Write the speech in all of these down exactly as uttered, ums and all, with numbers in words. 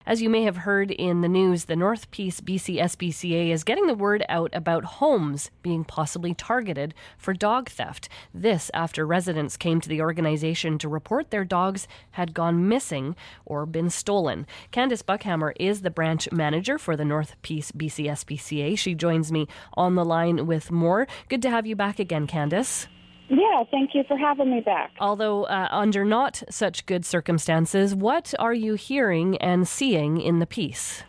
As you may have heard in the news, the North Peace B C S P C A is getting the word out about homes being possibly targeted for dog theft. This after residents came to the organization to report their dogs had gone missing or been stolen. Candice Buckhammer is the branch manager for the North Peace B C S P C A. She joins me on the line with more. Good to have you back again, Candice. Yeah, thank you for having me back. Although uh, under not such good circumstances, what are you hearing and seeing in the piece?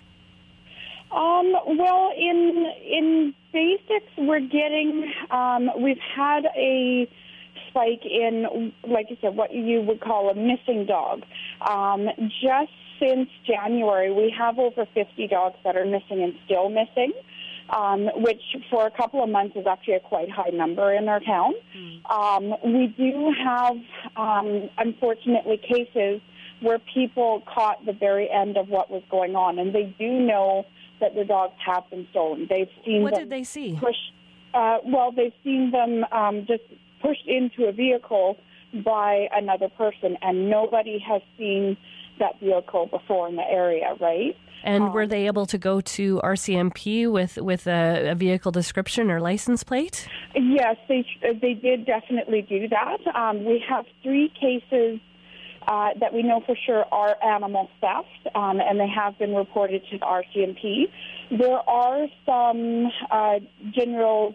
Um, well, in in basics, we're getting, um, we've had a spike in, like you said, what you would call a missing dog. Um, just since January, we have over fifty dogs that are missing and still missing. Um, which for a couple of months is actually a quite high number in our town. Mm. Um, we do have, um, unfortunately, cases where people caught the very end of what was going on, and they do know that their dogs have been stolen. They've seen what them did they see? Push, uh, well, they've seen them um, just pushed into a vehicle by another person, and nobody has seen that vehicle before in the area, right? And um, were they able to go to R C M P with, with a, a vehicle description or license plate? Yes, they they did definitely do that. Um, we have three cases uh, that we know for sure are animal theft, um, and they have been reported to the R C M P. There are some uh, general,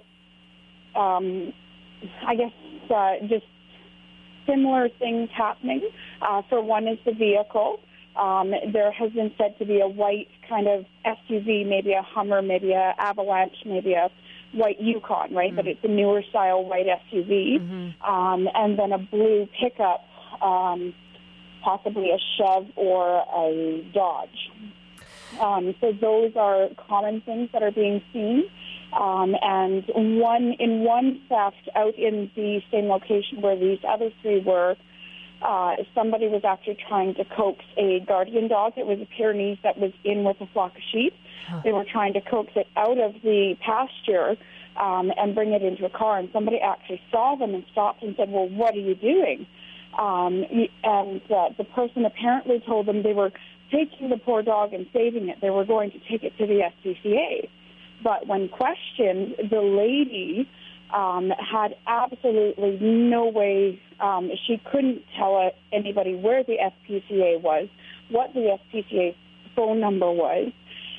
um, I guess, uh, just similar things happening. Uh, for one is the vehicle. Um, there has been said to be a white kind of S U V, maybe a Hummer, maybe a Avalanche, maybe a white Yukon, right? Mm-hmm. But it's a newer style white S U V. Mm-hmm. Um, and then a blue pickup, um, possibly a Chev or a Dodge. Um, so those are common things that are being seen. Um, and one in one theft out in the same location where these other three were, Uh, somebody was actually trying to coax a guardian dog. It was a Pyrenees that was in with a flock of sheep. Huh. They were trying to coax it out of the pasture um, and bring it into a car. And somebody actually saw them and stopped and said, well, what are you doing? Um, and uh, the person apparently told them they were taking the poor dog and saving it. They were going to take it to the S P C A. But when questioned, the lady Um, had absolutely no way, um, she couldn't tell anybody where the S P C A was, what the S P C A phone number was.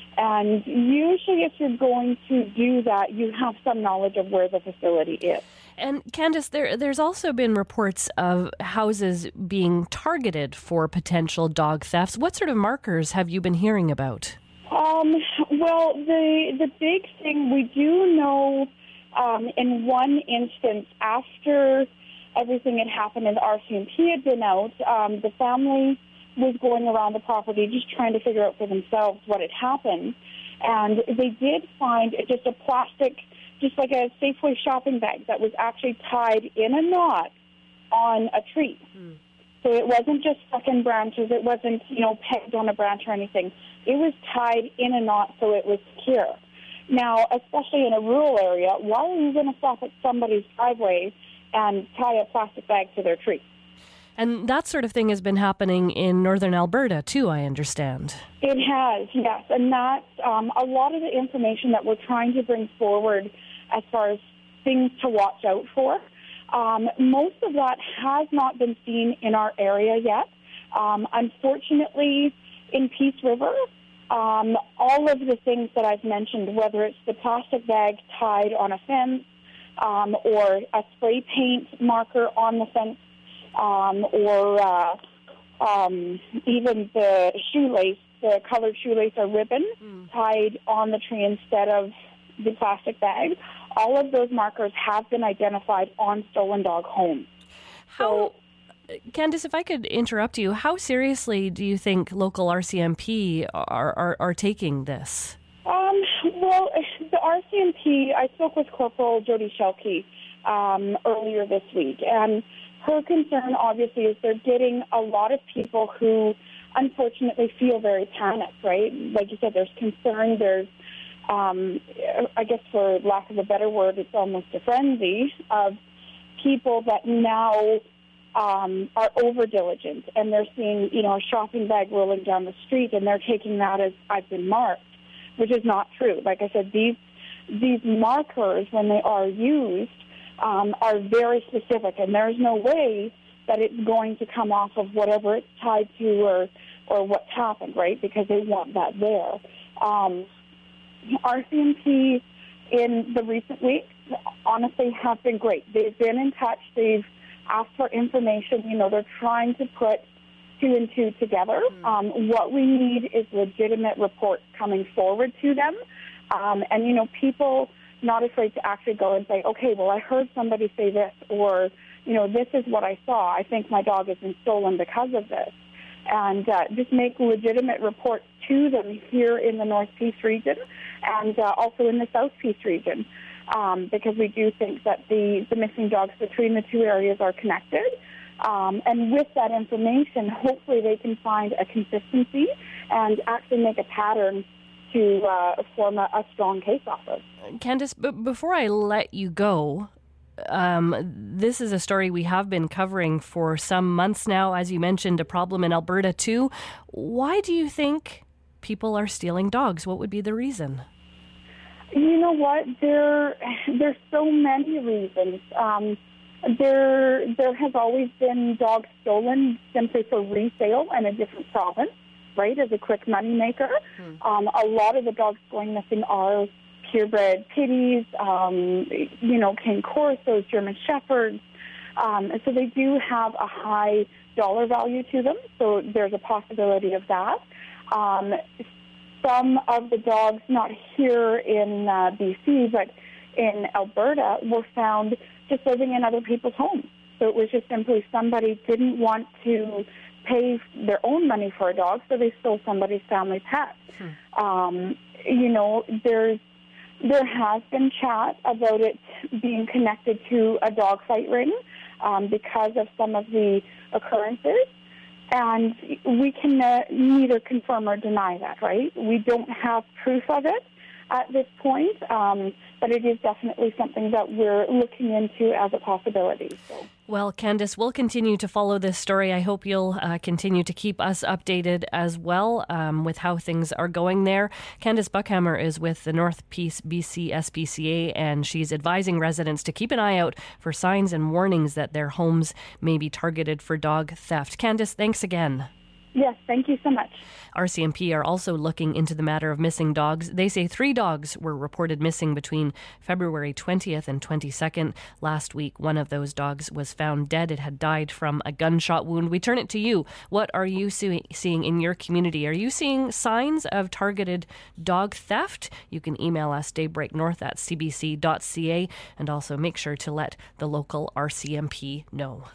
And usually if you're going to do that, you have some knowledge of where the facility is. And Candice, there, there's also been reports of houses being targeted for potential dog thefts. What sort of markers have you been hearing about? Um, well, the, the big thing, we do know Um, in one instance, after everything had happened and the R C M P had been out, um, the family was going around the property just trying to figure out for themselves what had happened. And they did find just a plastic, just like a Safeway shopping bag that was actually tied in a knot on a tree. Hmm. So it wasn't just stuck in branches. It wasn't, you know, pegged on a branch or anything. It was tied in a knot so it was secure. Now, especially in a rural area, why are you going to stop at somebody's driveway and tie a plastic bag to their tree? And that sort of thing has been happening in northern Alberta, too, I understand. It has, yes. And that's um, a lot of the information that we're trying to bring forward as far as things to watch out for. Um, most of that has not been seen in our area yet. Um, unfortunately, in Peace River, Um, all of the things that I've mentioned, whether it's the plastic bag tied on a fence um, or a spray paint marker on the fence um, or uh, um, even the shoelace, the colored shoelace or ribbon mm. tied on the tree instead of the plastic bag, all of those markers have been identified on stolen dog homes. How... So, Candice, if I could interrupt you, how seriously do you think local R C M P are, are, are taking this? Um, well, the R C M P, I spoke with Corporal Jody Shelkey um, earlier this week, and her concern, obviously, is they're getting a lot of people who, unfortunately, feel very panicked, right? Like you said, there's concern, there's, um, I guess for lack of a better word, it's almost a frenzy of people that now um, are over diligent, and they're seeing, you know, a shopping bag rolling down the street, and they're taking that as I've been marked, which is not true. Like I said, these these markers, when they are used, um, are very specific, and there's no way that it's going to come off of whatever it's tied to or or what's happened, right? Because they want that there. Um, R C M P in the recent weeks, honestly, have been great. They've been in touch. They've asked for information. You know, they're trying to put two and two together. Mm. Um, what we need is legitimate reports coming forward to them. Um, and, you know, people not afraid to actually go and say, okay, well, I heard somebody say this, or, you know, this is what I saw. I think my dog has been stolen because of this. And uh, just make legitimate reports to them here in the North Peace region and uh, also in the South Peace region, um, because we do think that the, the missing dogs between the two areas are connected. Um, and with that information, hopefully they can find a consistency and actually make a pattern to uh, form a, a strong case off of. Candice, b- before I let you go, Um, this is a story we have been covering for some months now. As you mentioned, a problem in Alberta too. Why do you think people are stealing dogs? What would be the reason? You know what? There, there's so many reasons. Um, there, there has always been dogs stolen simply for resale in a different province, right, as a quick money maker. Hmm. Um, a lot of the dogs going missing are purebred pitties, um, you know, King Corsos, German Shepherds. Um, so they do have a high dollar value to them, so there's a possibility of that. Um, some of the dogs, not here in uh, B C, but in Alberta, were found just living in other people's homes. So it was just simply somebody didn't want to pay their own money for a dog, so they stole somebody's family pet. Hmm. Um, you know, there's There has been chat about it being connected to a dog fight ring um, because of some of the occurrences. And we can uh, neither confirm or deny that, right? We don't have proof of it at this point, um, but it is definitely something that we're looking into as a possibility. So. Well, Candice, we'll continue to follow this story. I hope you'll uh, continue to keep us updated as well um, with how things are going there. Candice Buckhammer is with the North Peace B C S P C A, and she's advising residents to keep an eye out for signs and warnings that their homes may be targeted for dog theft. Candice, thanks again. Yes, thank you so much. R C M P are also looking into the matter of missing dogs. They say three dogs were reported missing between February twentieth and twenty-second. Last week, one of those dogs was found dead. It had died from a gunshot wound. We turn it to you. What are you see- seeing in your community? Are you seeing signs of targeted dog theft? You can email us daybreaknorth at c b c dot c a and also make sure to let the local R C M P know.